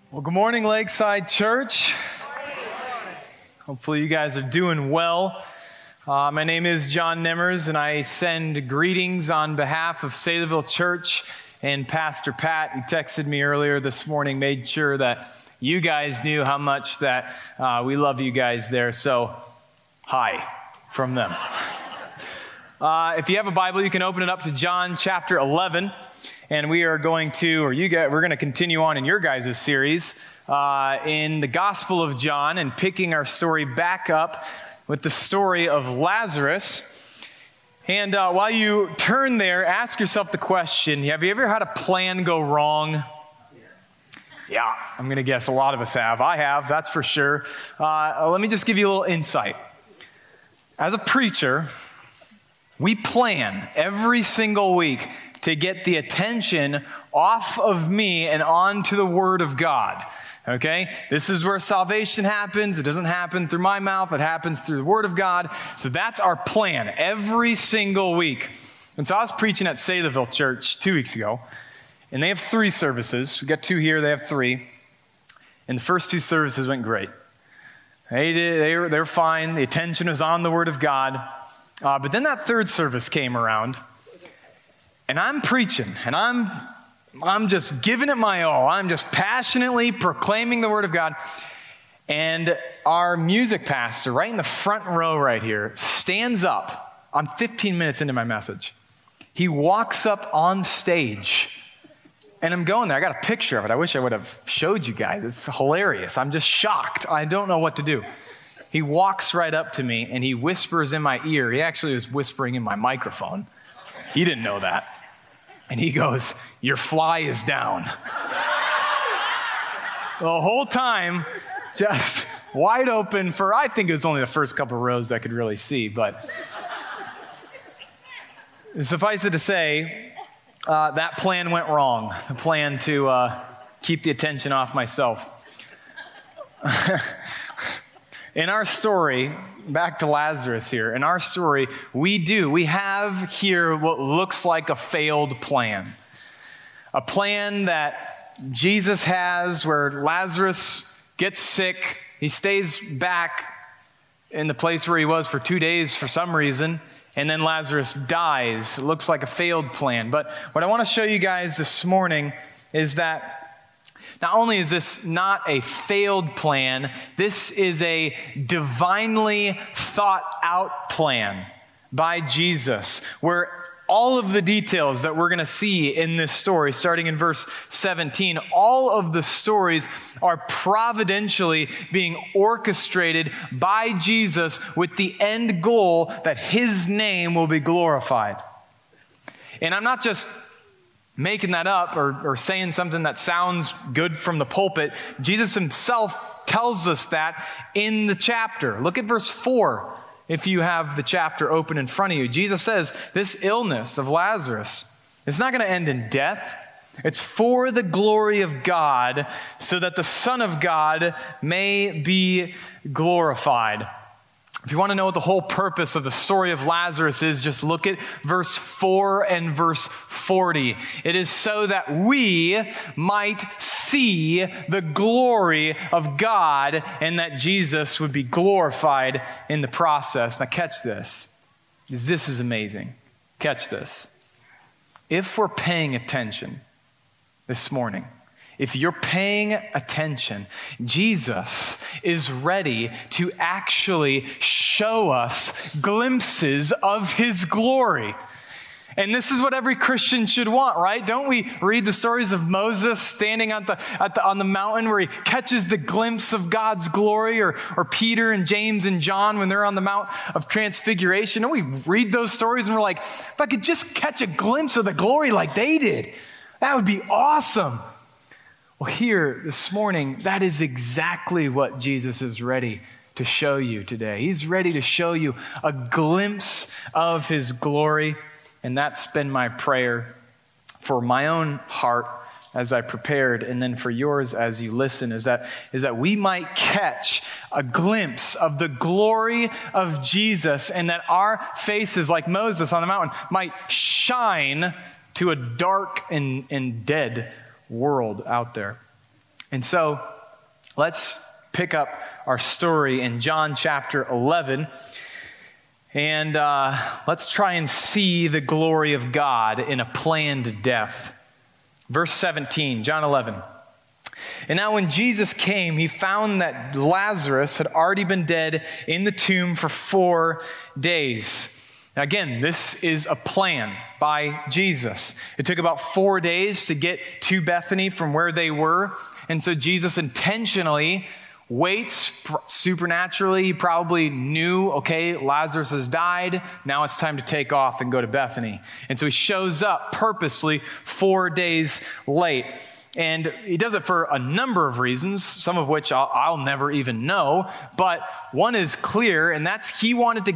Well, good morning, Lakeside Church. Hopefully you guys are doing well. My name is John Nimmers, and I send greetings on behalf of Saylorville Church and Pastor Pat. He texted me earlier this morning, made sure that you guys knew how much that we love you guys there. So, hi from them. If you have a Bible, you can open it up to John chapter 11. And we are going to, we're going to continue on in your guys' series in the Gospel of John and picking our story back up with the story of Lazarus. And while you turn there, ask yourself the question, have you ever had a plan go wrong? Yes. Yeah, I'm going to guess a lot of us have. I have, that's for sure. Let me just give you a little insight. As a preacher, we plan every single week to get the attention off of me and onto the Word of God, okay? This is where salvation happens. It doesn't happen through my mouth. It happens through the Word of God. So that's our plan every single week. And so I was preaching at Saylorville Church 2 weeks ago, and they have 3 services. We got 2 here. They have 3. And the first 2 services went great. They were fine. The attention was on the Word of God. But then that 3rd service came around, and I'm preaching, and I'm just giving it my all. I'm just passionately proclaiming the Word of God. And our music pastor, right in the front row right here, stands up. I'm 15 minutes into my message. He walks up on stage, and I'm going there. I got a picture of it. I wish I would have showed you guys. It's hilarious. I'm just shocked. I don't know what to do. He walks right up to me, and he whispers in my ear. He actually was whispering in my microphone. He didn't know that. And he goes, "Your fly is down." The whole time, just wide open for, I think it was only the first couple rows I could really see. But suffice it to say, that plan went wrong. The plan to keep the attention off myself. In our story, back to Lazarus here, in our story, we have here what looks like a failed plan. A plan that Jesus has where Lazarus gets sick, he stays back in the place where he was for 2 days for some reason, and then Lazarus dies. It looks like a failed plan. But what I want to show you guys this morning is that not only is this not a failed plan, this is a divinely thought out plan by Jesus, where all of the details that we're going to see in this story, starting in verse 17, all of the stories are providentially being orchestrated by Jesus with the end goal that his name will be glorified. And I'm not just making that up or saying something that sounds good from the pulpit. Jesus himself tells us that in the chapter. Look at verse 4 if you have the chapter open in front of you. Jesus says this illness of Lazarus, it's not going to end in death. It's for the glory of God, so that the Son of God may be glorified. If you want to know what the whole purpose of the story of Lazarus is, just look at verse 4 and verse 40. It is so that we might see the glory of God and that Jesus would be glorified in the process. Now catch this, because this is amazing. Catch this. If we're paying attention this morning, if you're paying attention, Jesus is ready to actually show us glimpses of his glory. And this is what every Christian should want, right? Don't we read the stories of Moses standing on the mountain where he catches the glimpse of God's glory, or Peter and James and John when they're on the Mount of Transfiguration? Don't we read those stories and we're like, if I could just catch a glimpse of the glory like they did, that would be awesome. Well, here this morning, that is exactly what Jesus is ready to show you today. He's ready to show you a glimpse of his glory. And that's been my prayer for my own heart as I prepared, and then for yours as you listen, is that we might catch a glimpse of the glory of Jesus, and that our faces, like Moses on the mountain, might shine to a dark and dead world out there. And so let's pick up our story in John chapter 11. And let's try and see the glory of God in a planned death. Verse 17, John 11. And now when Jesus came, he found that Lazarus had already been dead in the tomb for 4 days. Now again, this is a plan by Jesus. It took about 4 days to get to Bethany from where they were. And so Jesus intentionally waits supernaturally. He probably knew, okay, Lazarus has died. Now it's time to take off and go to Bethany. And so he shows up purposely 4 days late. And he does it for a number of reasons, some of which I'll never even know. But one is clear, and that's he wanted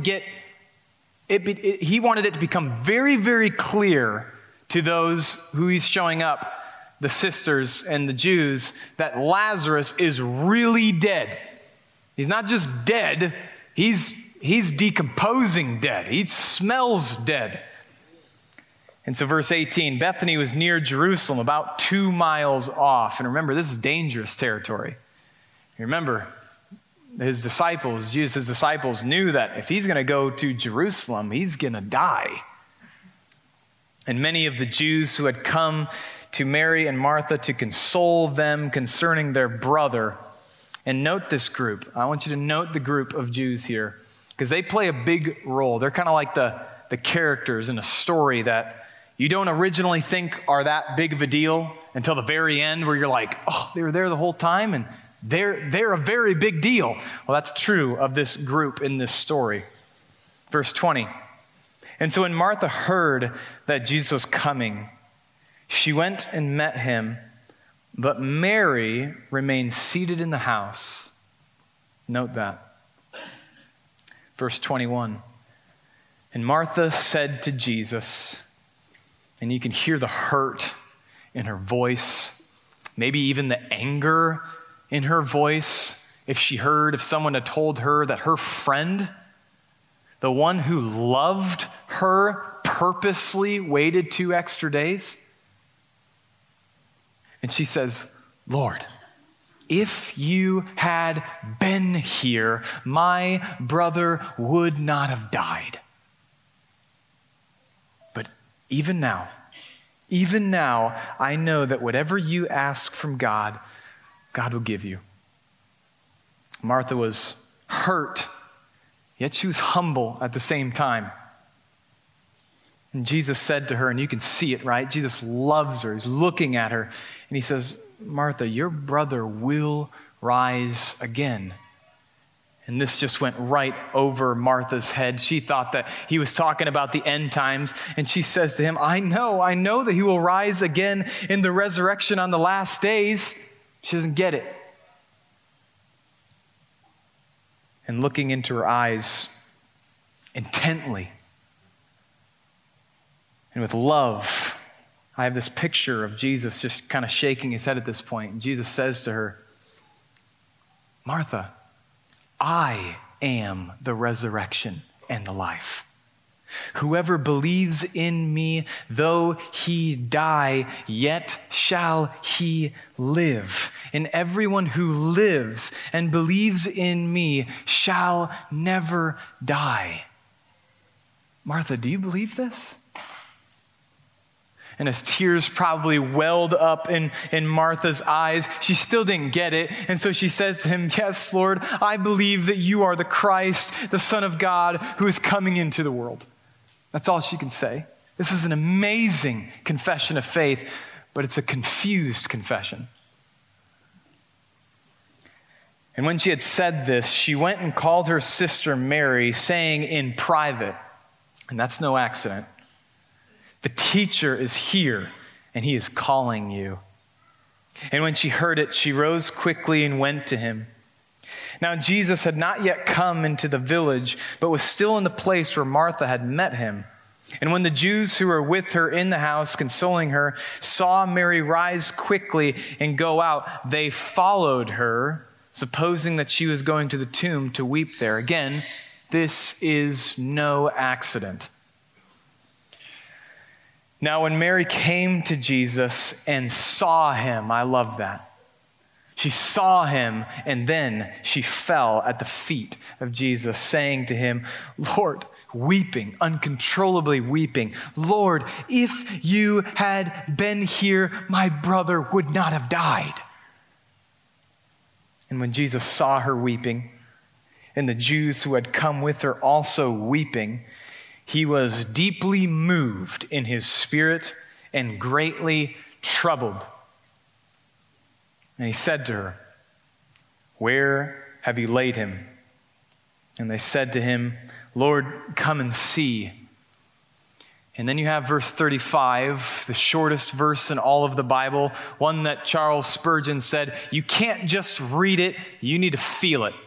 it to become very, very clear to those who he's showing up, the sisters and the Jews, that Lazarus is really dead. He's not just dead, he's decomposing dead. He smells dead. And so verse 18, Bethany was near Jerusalem, about 2 miles off. And remember, this is dangerous territory. Remember, Jesus' disciples knew that if he's going to go to Jerusalem, he's going to die. And many of the Jews who had come to Mary and Martha to console them concerning their brother. And note this group. I want you to note the group of Jews here, because they play a big role. They're kind of like the characters in a story that you don't originally think are that big of a deal until the very end, where you're like, oh, they were there the whole time, and they're a very big deal. Well, that's true of this group in this story. Verse 20. And so when Martha heard that Jesus was coming, she went and met him, but Mary remained seated in the house. Note that. Verse 21. And Martha said to Jesus, and you can hear the hurt in her voice, maybe even the anger in her voice, if someone had told her that her friend, the one who loved her, purposely waited 2 extra days. And she says, Lord, if you had been here, my brother would not have died. But even now, I know that whatever you ask from God, God will give you. Martha was hurt, yet she was humble at the same time. And Jesus said to her, and you can see it, right? Jesus loves her. He's looking at her, and he says, Martha, your brother will rise again. And this just went right over Martha's head. She thought that he was talking about the end times. And she says to him, I know that he will rise again in the resurrection on the last days. She doesn't get it. And looking into her eyes intently and with love, I have this picture of Jesus just kind of shaking his head at this point. And Jesus says to her, Martha, I am the resurrection and the life. Whoever believes in me, though he die, yet shall he live. And everyone who lives and believes in me shall never die. Martha, do you believe this? And as tears probably welled up in Martha's eyes, she still didn't get it. And so she says to him, yes, Lord, I believe that you are the Christ, the Son of God, who is coming into the world. That's all she can say. This is an amazing confession of faith, but it's a confused confession. And when she had said this, she went and called her sister Mary, saying in private, and that's no accident, the teacher is here, and he is calling you. And when she heard it, she rose quickly and went to him. Now Jesus had not yet come into the village, but was still in the place where Martha had met him. And when the Jews who were with her in the house, consoling her, saw Mary rise quickly and go out, they followed her, supposing that she was going to the tomb to weep there. Again, this is no accident. Now, when Mary came to Jesus and saw him, I love that. She saw him, and then she fell at the feet of Jesus, saying to him, Lord, weeping, uncontrollably weeping, Lord, if you had been here, my brother would not have died. And when Jesus saw her weeping, and the Jews who had come with her also weeping, he was deeply moved in his spirit and greatly troubled. And he said to her, Where have you laid him? And they said to him, Lord, come and see. And then you have verse 35, the shortest verse in all of the Bible, one that Charles Spurgeon said, you can't just read it, you need to feel it.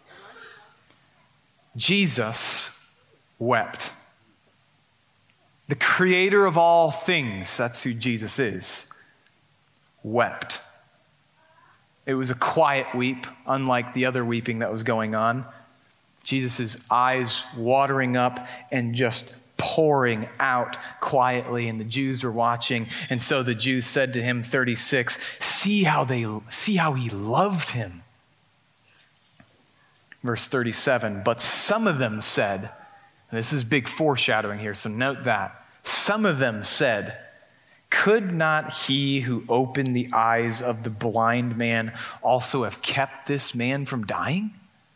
Jesus wept. The creator of all things, that's who Jesus is, wept. It was a quiet weep, unlike the other weeping that was going on. Jesus' eyes watering up and just pouring out quietly, and the Jews were watching. And so the Jews said to him, 36, see how he loved him. Verse 37, but some of them said, and this is big foreshadowing here, so note that. Some of them said, could not he who opened the eyes of the blind man also have kept this man from dying?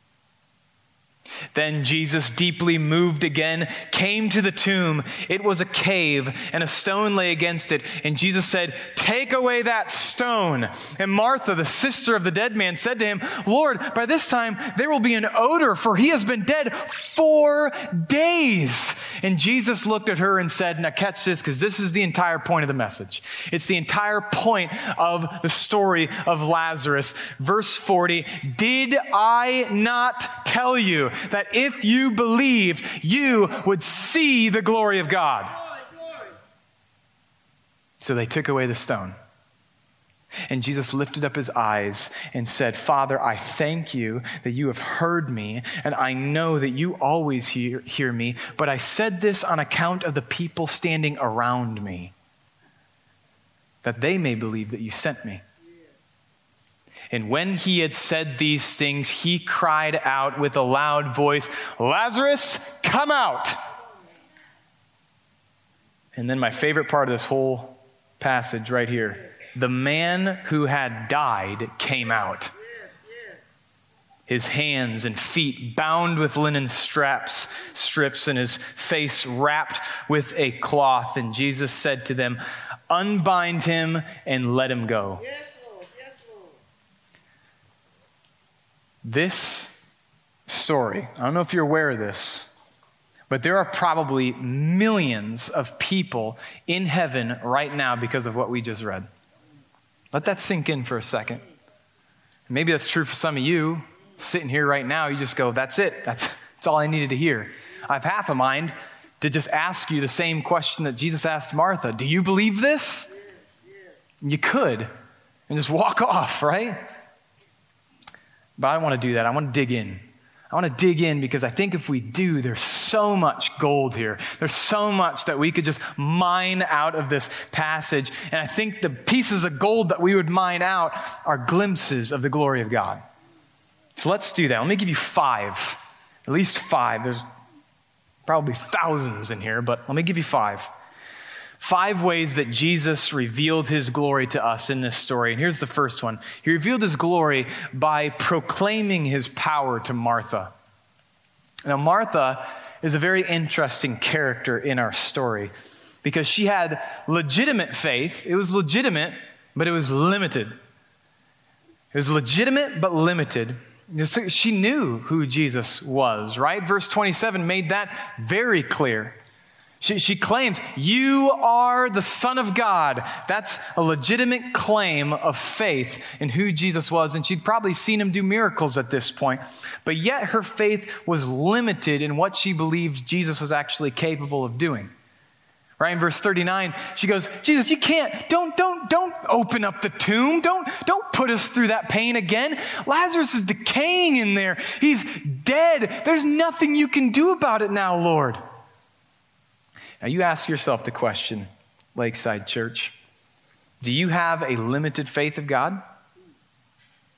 Then Jesus, deeply moved again, came to the tomb. It was a cave, and a stone lay against it. And Jesus said, take away that stone. And Martha, the sister of the dead man, said to him, Lord, by this time there will be an odor, for he has been dead 4 days. And Jesus looked at her and said, now catch this, because this is the entire point of the message. It's the entire point of the story of Lazarus. Verse 40, did I not tell you that if you believed, you would see the glory of God? So they took away the stone. And Jesus lifted up his eyes and said, Father, I thank you that you have heard me, and I know that you always hear me, but I said this on account of the people standing around me, that they may believe that you sent me. And when he had said these things, he cried out with a loud voice, Lazarus, come out! And then my favorite part of this whole passage right here, the man who had died came out. His hands and feet bound with linen strips, and his face wrapped with a cloth. And Jesus said to them, unbind him and let him go. This story, I don't know if you're aware of this, but there are probably millions of people in heaven right now because of what we just read. Let that sink in for a second. Maybe that's true for some of you sitting here right now. You just go, that's it. That's all I needed to hear. I have half a mind to just ask you the same question that Jesus asked Martha. Do you believe this? You could, and just walk off, right? But I don't want to do that. I want to dig in. I want to dig in because I think if we do, there's so much gold here. There's so much that we could just mine out of this passage. And I think the pieces of gold that we would mine out are glimpses of the glory of God. So let's do that. Let me give you 5, at least 5. There's probably thousands in here, but let me give you 5. 5 ways that Jesus revealed his glory to us in this story. And here's the first one. He revealed his glory by proclaiming his power to Martha. Now, Martha is a very interesting character in our story because she had legitimate faith. It was legitimate, but it was limited. It was legitimate, but limited. She knew who Jesus was, right? Verse 27 made that very clear. She claims, you are the Son of God. That's a legitimate claim of faith in who Jesus was, and she'd probably seen him do miracles at this point. But yet her faith was limited in what she believed Jesus was actually capable of doing. Right, in verse 39, she goes, Jesus, you can't, don't open up the tomb. Don't put us through that pain again. Lazarus is decaying in there. He's dead. There's nothing you can do about it now, Lord. Now you ask yourself the question, Lakeside Church, do you have a limited faith of God?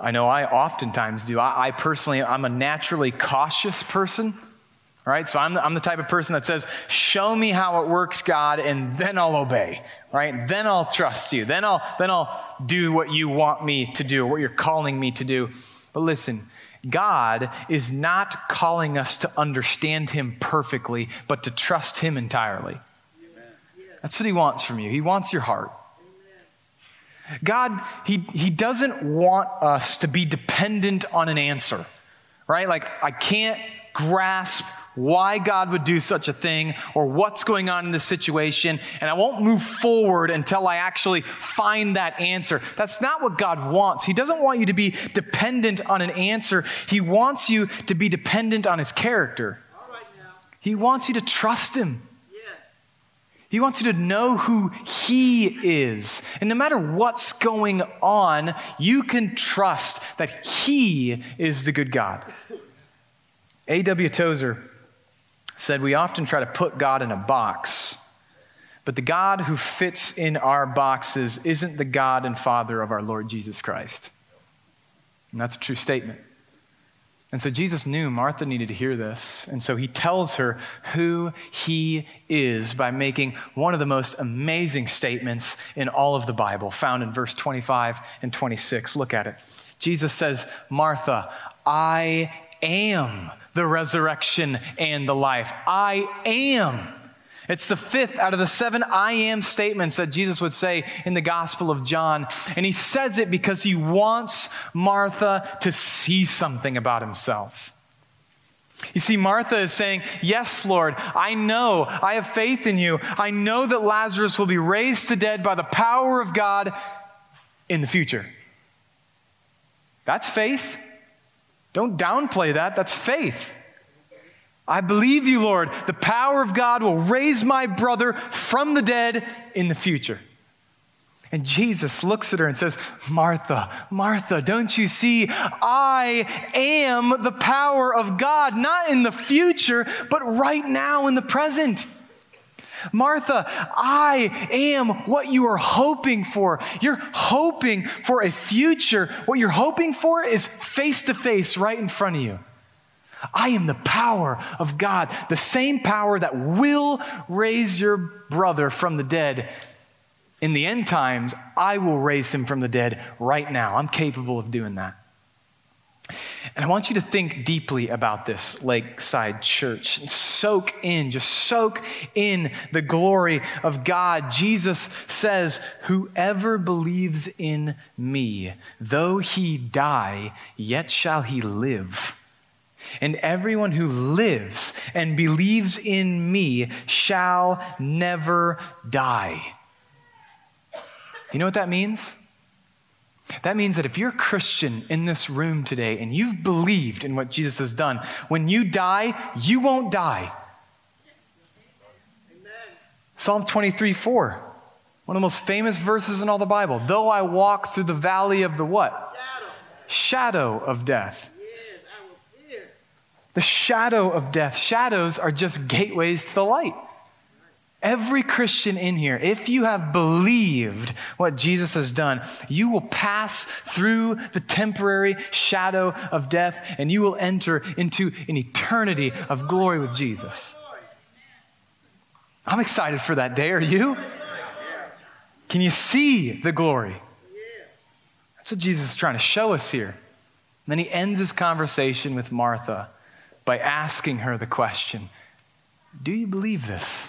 I know I oftentimes do. I personally, I'm a naturally cautious person. All right, so I'm the type of person that says, show me how it works, God, and then I'll obey, right? Then I'll trust you. Then I'll do what you want me to do, what you're calling me to do. But listen, God is not calling us to understand him perfectly, but to trust him entirely. Amen. That's what he wants from you. He wants your heart. Amen. God, he doesn't want us to be dependent on an answer, right? Like, I can't grasp why God would do such a thing or what's going on in this situation, and I won't move forward until I actually find that answer. That's not what God wants. He doesn't want you to be dependent on an answer. He wants you to be dependent on his character. All right now. He wants you to trust him. Yes. He wants you to know who he is. And no matter what's going on, you can trust that he is the good God. A.W. Tozer said, we often try to put God in a box, but the God who fits in our boxes isn't the God and Father of our Lord Jesus Christ. And that's a true statement. And so Jesus knew Martha needed to hear this, and so he tells her who he is by making one of the most amazing statements in all of the Bible, found in verse 25 and 26. Look at it. Jesus says, Martha, I am the resurrection and the life. I am. It's the fifth out of the 7 I am statements that Jesus would say in the Gospel of John. And he says it because he wants Martha to see something about himself. You see, Martha is saying, yes, Lord, I know, I have faith in you. I know that Lazarus will be raised to dead by the power of God in the future. That's faith. Don't downplay that. That's faith. I believe you, Lord. The power of God will raise my brother from the dead in the future. And Jesus looks at her and says, Martha, Martha, don't you see? I am the power of God, not in the future, but right now in the present. Martha, I am what you are hoping for. You're hoping for a future. What you're hoping for is face to face right in front of you. I am the power of God, the same power that will raise your brother from the dead. In the end times, I will raise him from the dead right now. I'm capable of doing that. And I want you to think deeply about this, Lakeside Church. Soak in the glory of God. Jesus says, whoever believes in me, though he die, yet shall he live. And everyone who lives and believes in me shall never die. You know what that means? That means that if you're a Christian in this room today and you've believed in what Jesus has done, when you die, you won't die. Amen. Psalm 23:4, one of the most famous verses in all the Bible. Though I walk through the valley of the what? Shadow of death. Yes, I will fear. The shadow of death. Shadows are just gateways to the light. Every Christian in here, if you have believed what Jesus has done, you will pass through the temporary shadow of death and you will enter into an eternity of glory with Jesus. I'm excited for that day. Are you? Can you see the glory? That's what Jesus is trying to show us here. And then he ends his conversation with Martha by asking her the question, do you believe this?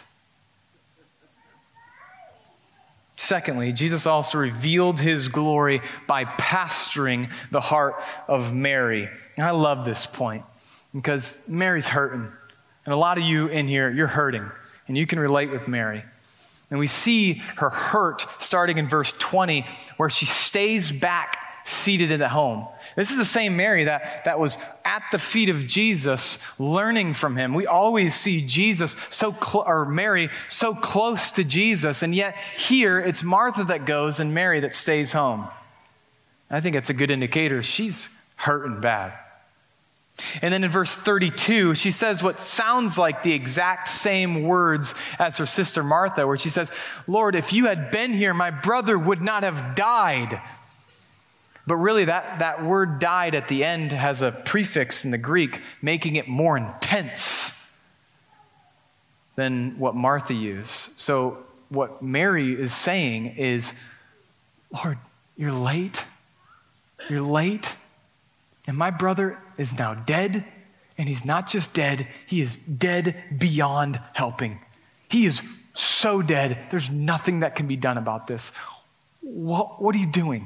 Secondly, Jesus also revealed his glory by pastoring the heart of Mary. And I love this point because Mary's hurting. And a lot of you in here, you're hurting. And you can relate with Mary. And we see her hurt starting in verse 20 where she stays back seated in the home. This is the same Mary that was at the feet of Jesus learning from him. We always see Jesus or Mary so close to Jesus, and yet here it's Martha that goes and Mary that stays home. I think it's a good indicator she's hurting bad. And then in verse 32, she says what sounds like the exact same words as her sister Martha, where she says, Lord, if you had been here, my brother would not have died. But really, that word died at the end has a prefix in the Greek, making it more intense than what Martha used. So what Mary is saying is, Lord, you're late. You're late. And my brother is now dead. And he's not just dead, he is dead beyond helping. He is so dead, there's nothing that can be done about this. What are you doing?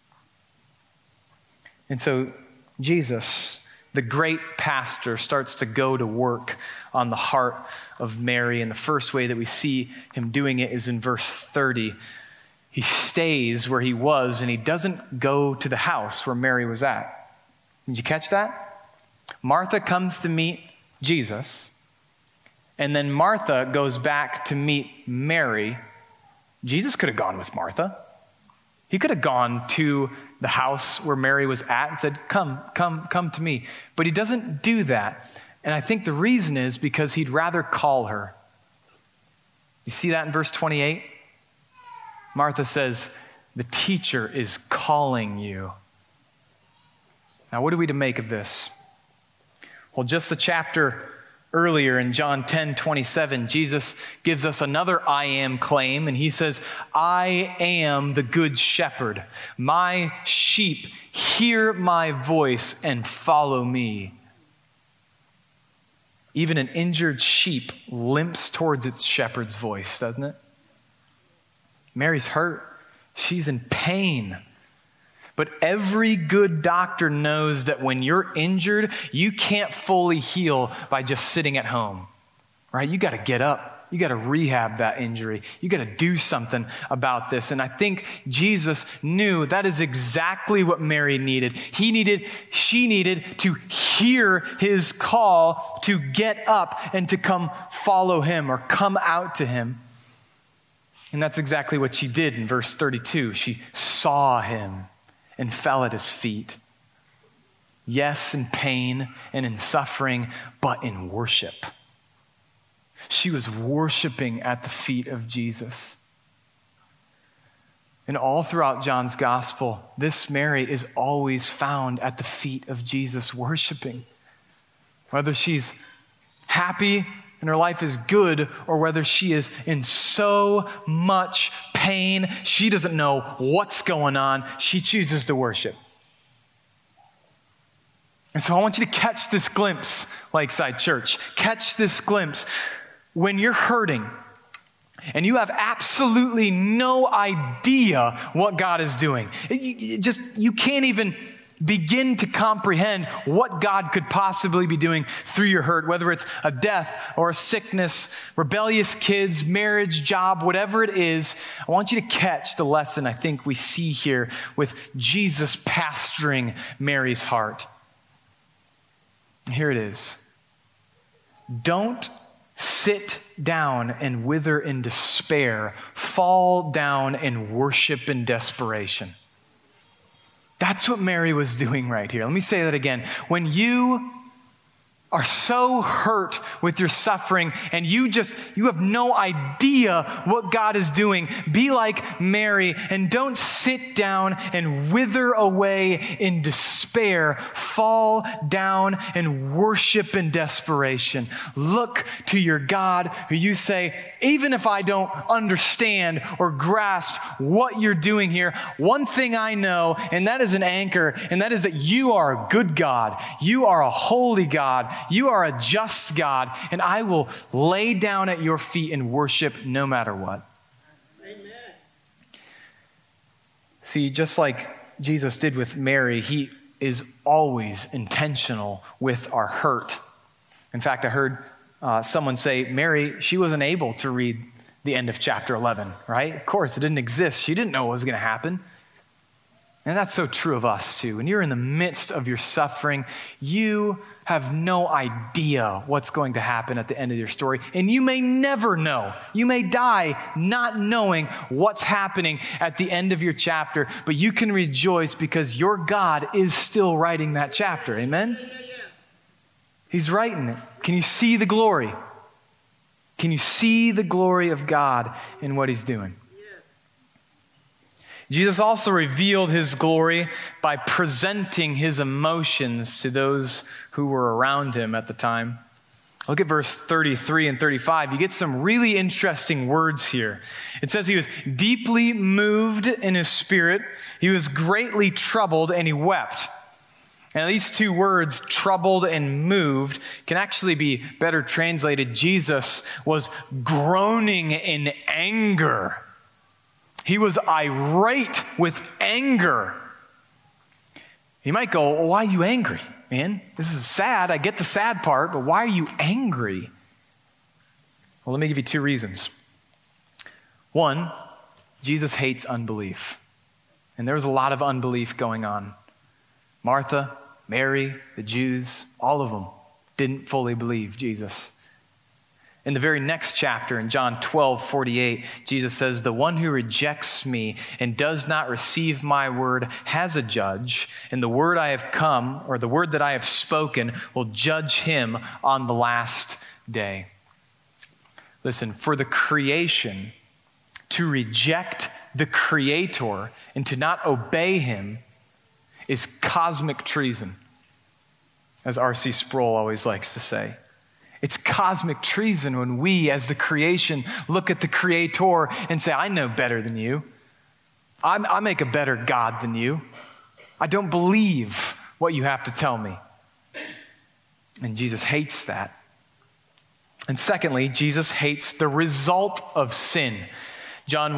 And so Jesus, the great pastor, starts to go to work on the heart of Mary. And the first way that we see him doing it is in verse 30. He stays where he was and he doesn't go to the house where Mary was at. Did you catch that? Martha comes to meet Jesus, and then Martha goes back to meet Mary. Jesus could have gone with Martha. He could have gone to the house where Mary was at and said, come to me. But he doesn't do that. And I think the reason is because he'd rather call her. You see that in verse 28? Martha says, the teacher is calling you. Now, what are we to make of this? Well, just a chapter earlier in John 10:27, Jesus gives us another I am claim, and he says, I am the good shepherd. My sheep hear my voice and follow me. Even an injured sheep limps towards its shepherd's voice, doesn't it? Mary's hurt. She's in pain. But every good doctor knows that when you're injured, you can't fully heal by just sitting at home, right? You got to get up. You got to rehab that injury. You got to do something about this. And I think Jesus knew that is exactly what Mary needed. She needed to hear his call to get up and to come follow him or come out to him. And that's exactly what she did in verse 32. She saw him and fell at his feet. Yes, in pain and in suffering, but in worship. She was worshiping at the feet of Jesus. And all throughout John's gospel, this Mary is always found at the feet of Jesus worshiping. Whether she's happy and her life is good, or whether she is in so much pain, she doesn't know what's going on. She chooses to worship. And so I want you to catch this glimpse, Lakeside Church. Catch this glimpse. When you're hurting and you have absolutely no idea what God is doing, you can't even begin to comprehend what God could possibly be doing through your hurt, whether it's a death or a sickness, rebellious kids, marriage, job, whatever it is. I want you to catch the lesson I think we see here with Jesus pastoring Mary's heart. Here it is. Don't sit down and wither in despair. Fall down and worship in desperation. That's what Mary was doing right here. Let me say that again. When you are so hurt with your suffering and you have no idea what God is doing, be like Mary and don't sit down and wither away in despair. Fall down and worship in desperation. Look to your God who you say, even if I don't understand or grasp what you're doing here, one thing I know, and that is an anchor, and that is that you are a good God. You are a holy God. You are a just God, and I will lay down at your feet and worship no matter what. Amen. See, just like Jesus did with Mary, he is always intentional with our hurt. In fact, I heard someone say, Mary, she wasn't able to read the end of chapter 11, right? Of course, it didn't exist. She didn't know what was going to happen. And that's so true of us too. When you're in the midst of your suffering, you have no idea what's going to happen at the end of your story. And you may never know. You may die not knowing what's happening at the end of your chapter, but you can rejoice because your God is still writing that chapter. Amen? He's writing it. Can you see the glory? Can you see the glory of God in what he's doing? Jesus also revealed his glory by presenting his emotions to those who were around him at the time. Look at verse 33 and 35. You get some really interesting words here. It says he was deeply moved in his spirit. He was greatly troubled and he wept. And these two words, troubled and moved, can actually be better translated. Jesus was groaning in anger. He was irate with anger. You might go, well, why are you angry, man? This is sad. I get the sad part, but why are you angry? Well, let me give you two reasons. One, Jesus hates unbelief. And there was a lot of unbelief going on. Martha, Mary, the Jews, all of them didn't fully believe Jesus. In the very next chapter, in John 12:48, Jesus says, "The one who rejects me and does not receive my word has a judge, and the word I have come, or the word that I have spoken, will judge him on the last day." Listen, for the creation to reject the Creator and to not obey him is cosmic treason, as R.C. Sproul always likes to say. It's cosmic treason when we, as the creation, look at the Creator and say, I know better than you. I make a better God than you. I don't believe what you have to tell me. And Jesus hates that. And secondly, Jesus hates the result of sin. James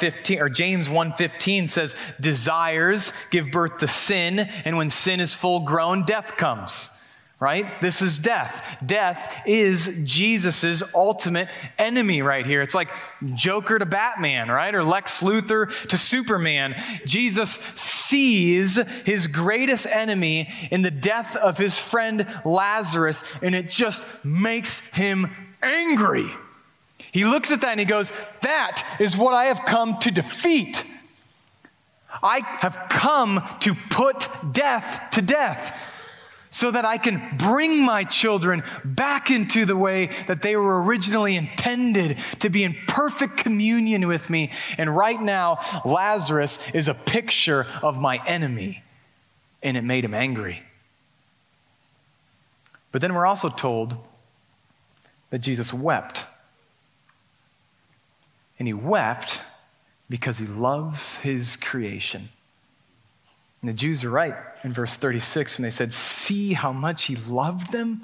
1:15 says, desires give birth to sin, and when sin is full grown, death comes. Right? This is death. Death is Jesus's ultimate enemy right here. It's like Joker to Batman, right? Or Lex Luthor to Superman. Jesus sees his greatest enemy in the death of his friend Lazarus, and it just makes him angry. He looks at that and he goes, that is what I have come to defeat. I have come to put death to death, so that I can bring my children back into the way that they were originally intended, to be in perfect communion with me. And right now, Lazarus is a picture of my enemy, and it made him angry. But then we're also told that Jesus wept. And he wept because he loves his creation. And the Jews are right in verse 36 when they said, see how much he loved him.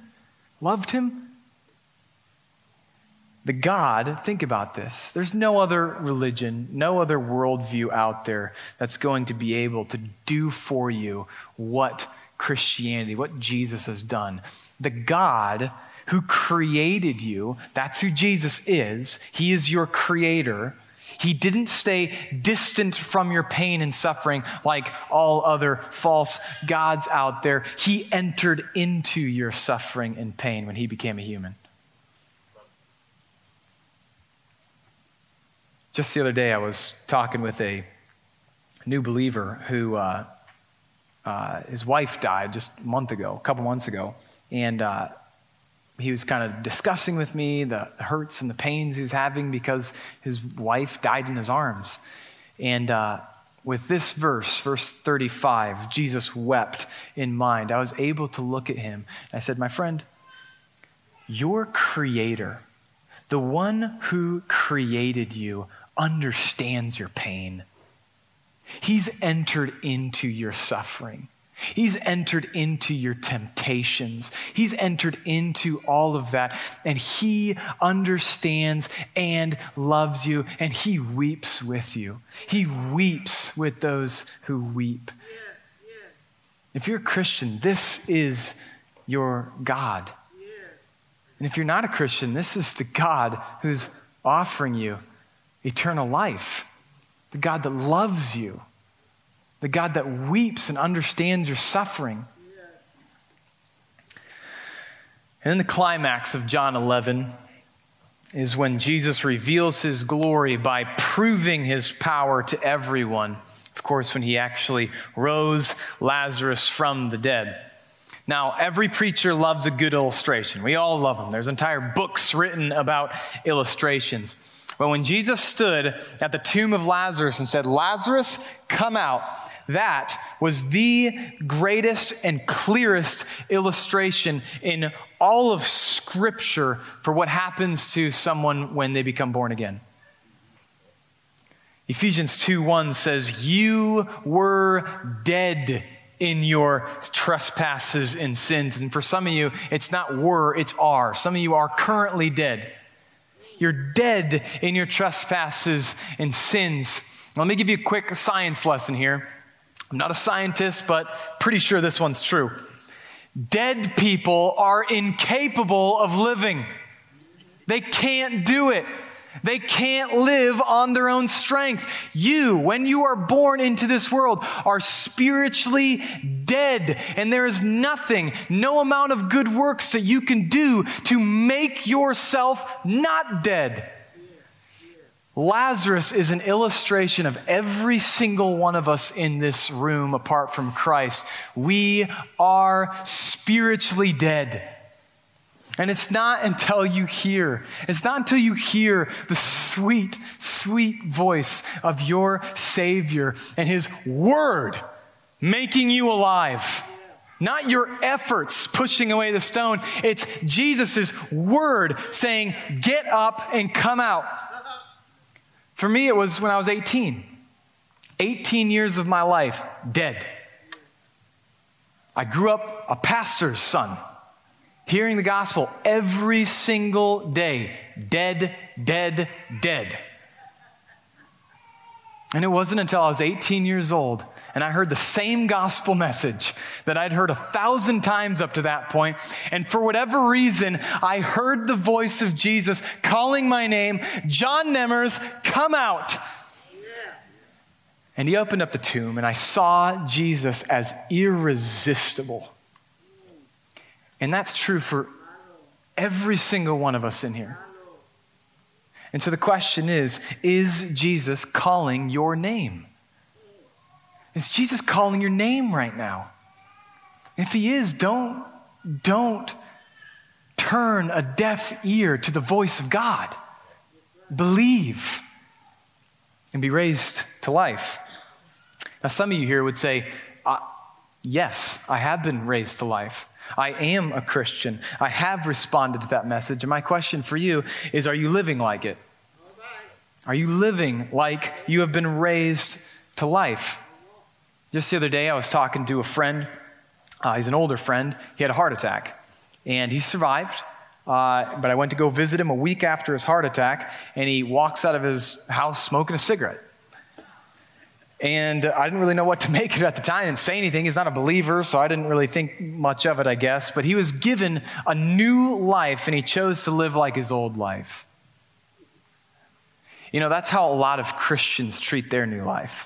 The God, think about this, there's no other religion, no other worldview out there that's going to be able to do for you what Christianity, what Jesus has done. The God who created you, that's who Jesus is. He is your creator. He didn't stay distant from your pain and suffering like all other false gods out there. He entered into your suffering and pain when he became a human. Just the other day, I was talking with a new believer who his wife died just a couple months ago. And he was kind of discussing with me the hurts and the pains he was having because his wife died in his arms. And with this verse 35, Jesus wept in mind, I was able to look at him. And I said, my friend, your creator, the one who created you, understands your pain. He's entered into your suffering. He's entered into your temptations. He's entered into all of that. And he understands and loves you. And he weeps with you. He weeps with those who weep. If you're a Christian, this is your God. And if you're not a Christian, this is the God who's offering you eternal life. The God that loves you. The God that weeps and understands your suffering. And then the climax of John 11 is when Jesus reveals his glory by proving his power to everyone. Of course, when he actually rose Lazarus from the dead. Now, every preacher loves a good illustration. We all love them. There's entire books written about illustrations. But when Jesus stood at the tomb of Lazarus and said, "Lazarus, come out," that was the greatest and clearest illustration in all of Scripture for what happens to someone when they become born again. Ephesians 2:1 says, "You were dead in your trespasses and sins." And for some of you, it's not were, it's are. Some of you are currently dead. You're dead in your trespasses and sins. Let me give you a quick science lesson here. I'm not a scientist, but pretty sure this one's true. Dead people are incapable of living. They can't do it. They can't live on their own strength. You, when you are born into this world, are spiritually dead. And there is nothing, no amount of good works that you can do to make yourself not dead. Lazarus is an illustration of every single one of us in this room apart from Christ. We are spiritually dead. And it's not until you hear the sweet, sweet voice of your Savior and His Word making you alive. Not your efforts pushing away the stone. It's Jesus' Word saying, "Get up and come out." For me, it was when I was 18. 18 years of my life, dead. I grew up a pastor's son, hearing the gospel every single day. Dead, dead, dead. And it wasn't until I was 18 years old and I heard the same gospel message that I'd heard 1,000 times up to that point. And for whatever reason, I heard the voice of Jesus calling my name, "John Nemmers, come out." And He opened up the tomb and I saw Jesus as irresistible. And that's true for every single one of us in here. And so the question is Jesus calling your name? Is Jesus calling your name right now? If He is, don't turn a deaf ear to the voice of God. Believe and be raised to life. Now, some of you here would say, yes, I have been raised to life. I am a Christian. I have responded to that message. And my question for you is, are you living like it? Are you living like you have been raised to life? Just the other day, I was talking to a friend. He's an older friend. He had a heart attack, and he survived. But I went to go visit him a week after his heart attack, and he walks out of his house smoking a cigarette. And I didn't really know what to make of it at the time. I didn't say anything. He's not a believer, so I didn't really think much of it, I guess. But he was given a new life, and he chose to live like his old life. You know, that's how a lot of Christians treat their new life.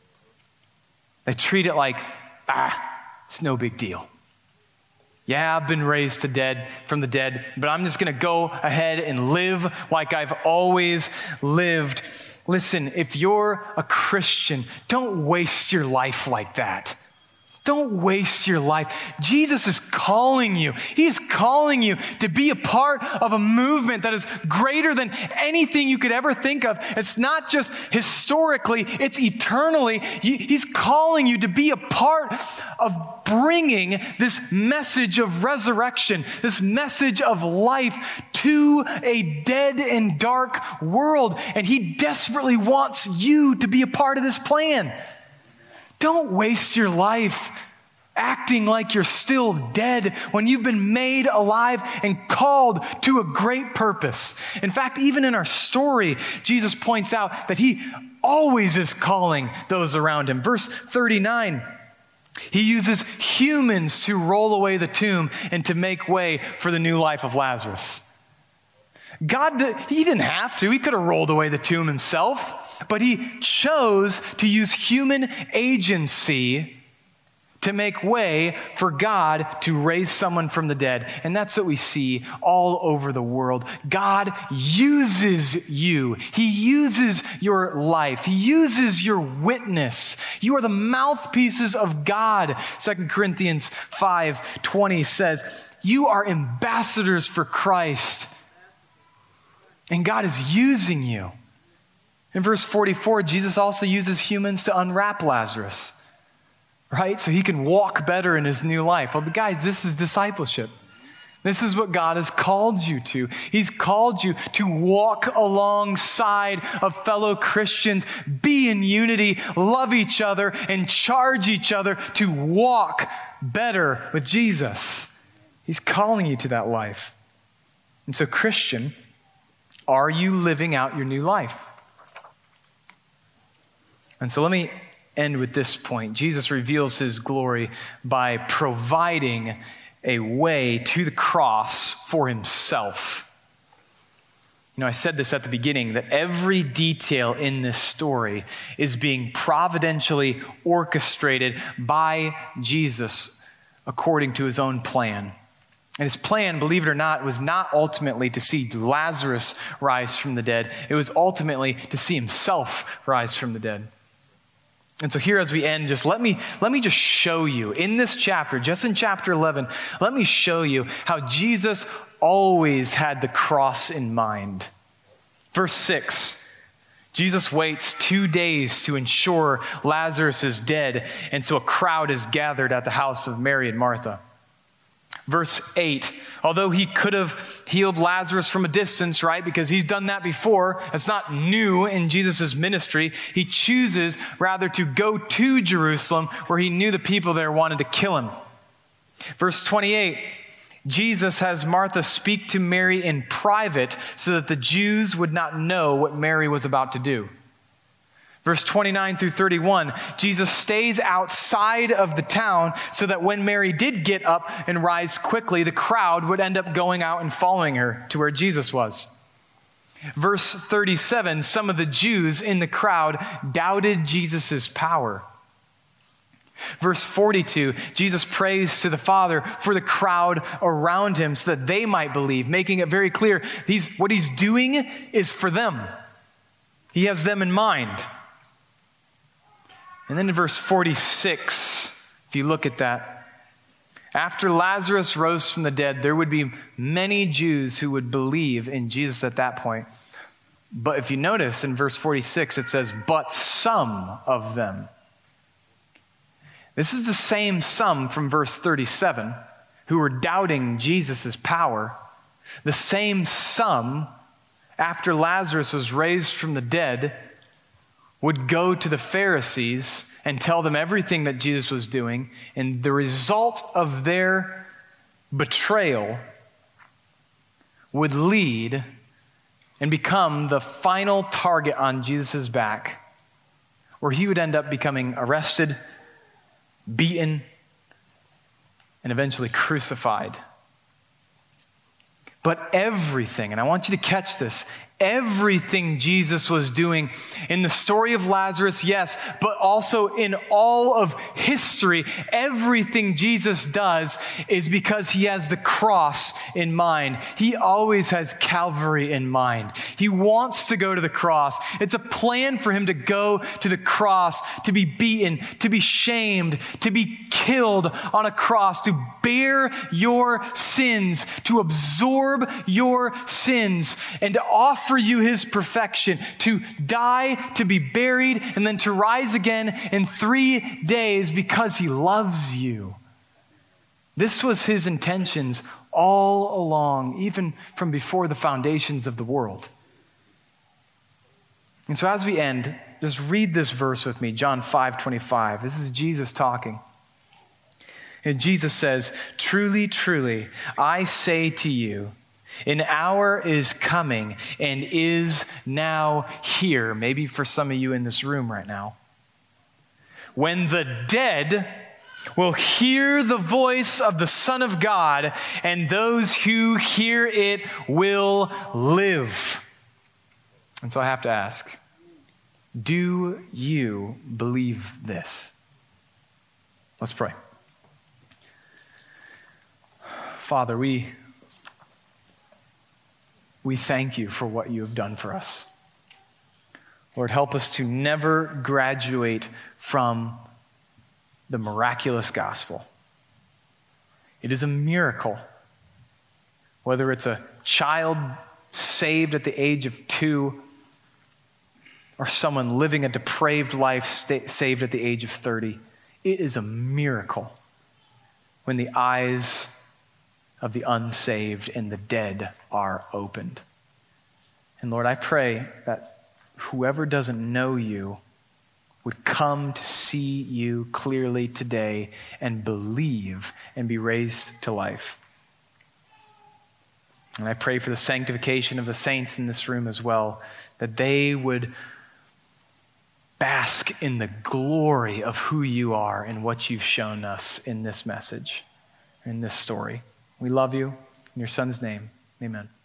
They treat it like, it's no big deal. Yeah, I've been raised from the dead, but I'm just going to go ahead and live like I've always lived. Listen, if you're a Christian, don't waste your life like that. Don't waste your life. Jesus is calling you. He is calling you to be a part of a movement that is greater than anything you could ever think of. It's not just historically, it's eternally. He's calling you to be a part of bringing this message of resurrection, this message of life to a dead and dark world. And He desperately wants you to be a part of this plan. Don't waste your life acting like you're still dead when you've been made alive and called to a great purpose. In fact, even in our story, Jesus points out that He always is calling those around Him. Verse 39, He uses humans to roll away the tomb and to make way for the new life of Lazarus. God, He didn't have to. He could have rolled away the tomb Himself, but He chose to use human agency to make way for God to raise someone from the dead. And that's what we see all over the world. God uses you. He uses your life. He uses your witness. You are the mouthpieces of God. 2 Corinthians 5:20 says, you are ambassadors for Christ. And God is using you. In verse 44, Jesus also uses humans to unwrap Lazarus, right? So he can walk better in his new life. Well, guys, this is discipleship. This is what God has called you to. He's called you to walk alongside of fellow Christians, be in unity, love each other, and charge each other to walk better with Jesus. He's calling you to that life. And so, Christian, are you living out your new life? And so let me end with this point. Jesus reveals his glory by providing a way to the cross for himself. You know, I said this at the beginning, that every detail in this story is being providentially orchestrated by Jesus according to his own plan. And his plan, believe it or not, was not ultimately to see Lazarus rise from the dead. It was ultimately to see himself rise from the dead. And so here as we end, just let me just show you in this chapter, just in chapter 11, let me show you how Jesus always had the cross in mind. Verse 6, Jesus waits 2 days to ensure Lazarus is dead, and so a crowd is gathered at the house of Mary and Martha. Verse 8, although he could have healed Lazarus from a distance, right? Because he's done that before. It's not new in Jesus' ministry. He chooses rather to go to Jerusalem where he knew the people there wanted to kill him. Verse 28, Jesus has Martha speak to Mary in private so that the Jews would not know what Mary was about to do. Verse 29 through 31, Jesus stays outside of the town so that when Mary did get up and rise quickly, the crowd would end up going out and following her to where Jesus was. Verse 37, some of the Jews in the crowd doubted Jesus' power. Verse 42, Jesus prays to the Father for the crowd around him so that they might believe, making it very clear what he's doing is for them. He has them in mind. And then in verse 46, if you look at that, after Lazarus rose from the dead, there would be many Jews who would believe in Jesus at that point. But if you notice in verse 46, it says, but some of them. This is the same some from verse 37 who were doubting Jesus' power. The same some, after Lazarus was raised from the dead, would go to the Pharisees and tell them everything that Jesus was doing, and the result of their betrayal would lead and become the final target on Jesus' back, where he would end up becoming arrested, beaten, and eventually crucified. But everything, and I want you to catch this, everything Jesus was doing in the story of Lazarus, yes, but also in all of history, everything Jesus does is because he has the cross in mind. He always has Calvary in mind. He wants to go to the cross. It's a plan for him to go to the cross, to be beaten, to be shamed, to be killed on a cross, to bear your sins, to absorb your sins, and to offer you his perfection, to die, to be buried, and then to rise again in 3 days because he loves you. This was his intentions all along, even from before the foundations of the world. And so as we end, just read this verse with me, John 5:25. This is Jesus talking. And Jesus says, truly, truly, I say to you, an hour is coming and is now here, maybe for some of you in this room right now, when the dead will hear the voice of the Son of God, and those who hear it will live. And so I have to ask, do you believe this? Let's pray. Father, we thank you for what you have done for us. Lord, help us to never graduate from the miraculous gospel. It is a miracle, whether it's a child saved at the age of 2, or someone living a depraved life saved at the age of 30. It is a miracle when the eyes of the unsaved and the dead are opened. And Lord, I pray that whoever doesn't know you would come to see you clearly today and believe and be raised to life. And I pray for the sanctification of the saints in this room as well, that they would bask in the glory of who you are and what you've shown us in this message, in this story. We love you. In your Son's name, amen.